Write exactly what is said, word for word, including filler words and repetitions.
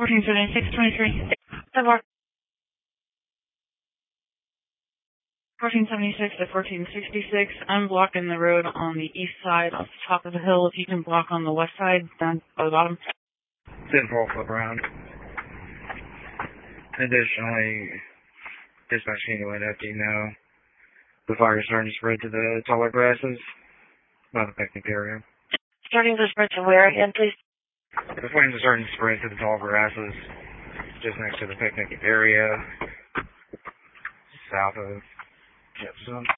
fourteen seventy-six twenty-three. ten four. fourteen seventy-six to fourteen sixty-six. I'm blocking the road on the east side, off the top of the hill. If you can block on the west side, down by the bottom. ten four, flip around. Additionally, dispatch need to let F D know the fire is starting to spread to the taller grasses by the picnic area. Starting to spread to where again, please? The flames are starting to spread to the tall grasses just next to the picnic area, south of Jefferson.